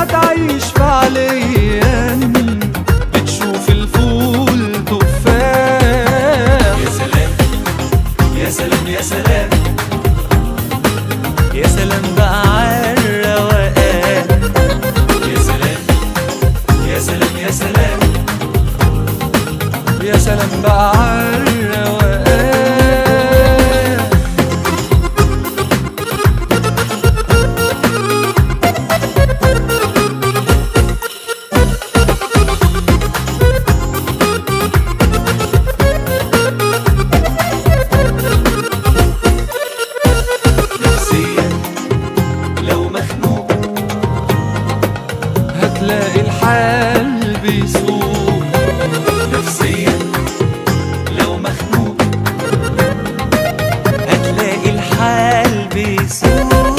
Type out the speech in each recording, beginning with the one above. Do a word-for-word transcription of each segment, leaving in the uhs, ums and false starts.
هتعيش فعليا بتشوف الفول تفاح. يا سلام يا سلام يا سلام يا سلام بقى عالروقان. يا سلام يا سلام يا سلام يا سلام بقى عالروقان. نفسيا لو مخنوق هتلاقي الحال بيسوق. نفسيا لو مخنوق هتلاقي الحال بيسوق.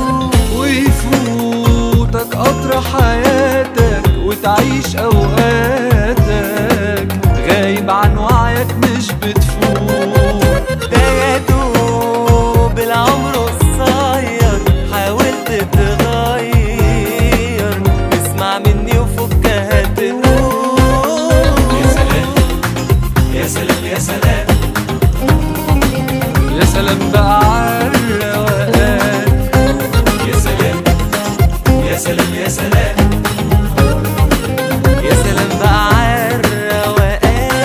ويفوتك قطر حياتك وتعيش اوقاتك غايب عن وعيك مش بتفوق. ده يا دوب العمر قصير، حاولت تتغير، اسمع مني وفكها تقول. يا سلام يا سلام يا سلام يا سلام بقى عالروقان. يا سلام يا سلام يا سلام يا سلام بقى عالروقان.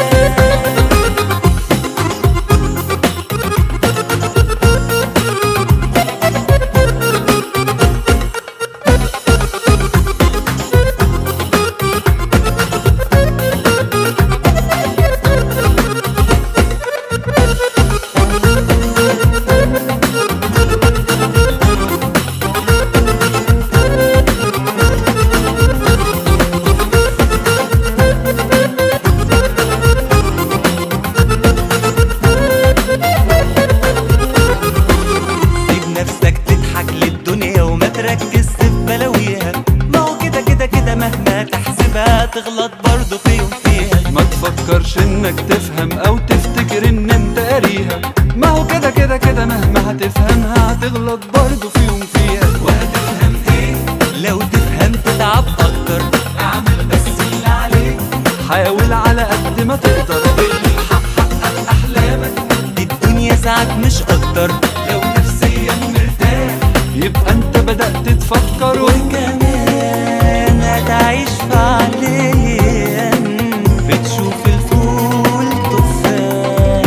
نفسك تضحك للدنيا وما تركز في بلاويها، ما هو كده كده كده مهما تحسبها تغلط برضه في يوم فيها. ما تفكرش انك تفهم او تفتكر ان انت قاريها، ما هو كده كده كده مهما هتفهمها هتغلط برضه في يوم فيها. وهتفهم ايه لو تفهم تتعب اكتر، اعمل بس اللي عليك، حاول على قد ما تقدر بالحق حقق احلامك، دي الدنيا ساعات مش اكتر. لو نفسيا مرتاح يبقى انت بدأت تفكر وكمان هتعيش فعليا بتشوف الفول تفاح.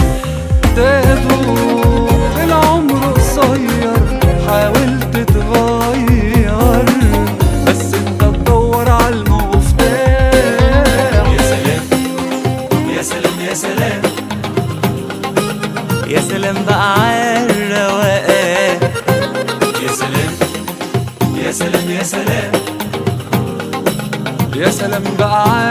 تدوب العمر قصير، حاول تتغير بس انت تدور على المفتاح. يا سلام يا سلام يا سلام يا سلام بقى عالروقان. يا سلام يا سلام يا سلام يا سلام بقى